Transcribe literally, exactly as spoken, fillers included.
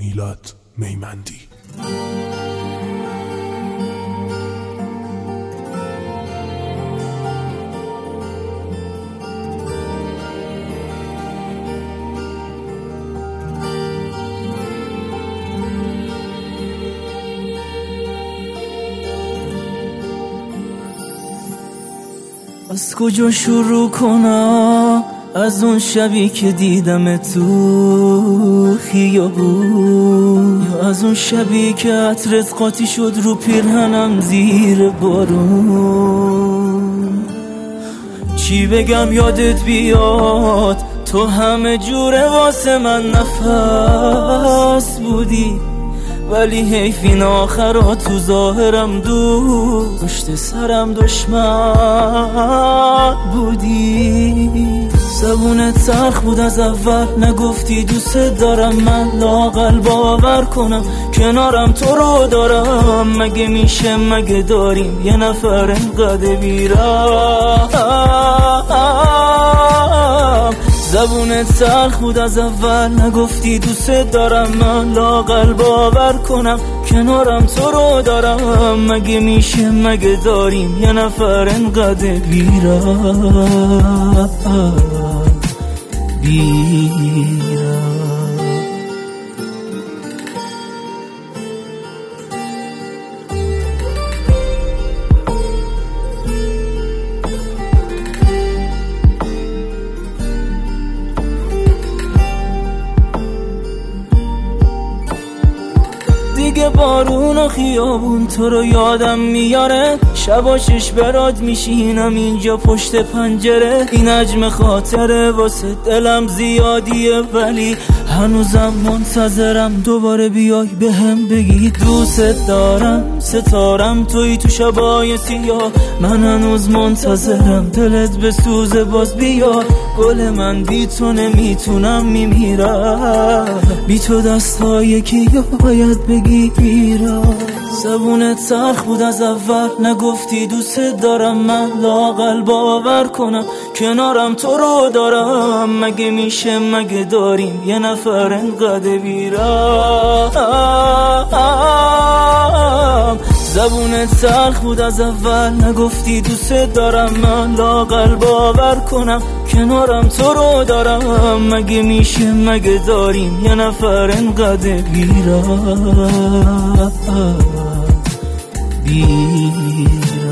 میلاد میمندی. از کجا شروع کنم؟ از اون شبی که دیدم تو خیابون، یا از اون شبی که عطرت قاطی شد رو پیرهنم زیر بارون. چی بگم یادت بیاد؟ تو همه جوره واسه من نفس بودی، ولی حیف این آخرات تو ظاهرم دوست، پشت سرم دشمن بودی. زبونت سرخ بود از اول، نگفتی دوست دارم، من لااقل باور کنم کنارم تو رو دارم. مگه میشه مگه داریم یه نفر انقدر بیرم؟ زبونت سرخ بود از اول، نگفتی دوست دارم، من لااقل باور کنم کنارم تو رو دارم. مگه میشه مگه داریم یه نفر انقدر بیرم بیرم؟ دیگه بارون و خیابون تو رو یادم میاره، شبا شش برات میشینم اینجا پشت پنجره. این حجم خاطره واسه دلم زیادیه، ولی هنوزم منتظرم دوباره بیای بهم بگی دوست دارم. ستارم توی تو شبای سیاه، من هنوز منتظرم دلت بسوزه باز بیا. گل من بی تو نمیتونم میمیرم، بی تو دستای کی باید بگی بیرم. زبونت سرخ بود از اول، نگفتی دوست دارم، من لااقل باور کنم کنارم تو رو دارم. مگه میشه مگه داریم یه نفر انقدر بیرم؟ زبونت سرخ بود از اول، نگفتی دوست دارم، من لااقل باور کنم کنارم تو رو دارم. مگه میشه مگه داریم یه نفر انقدر بیرم بیرم؟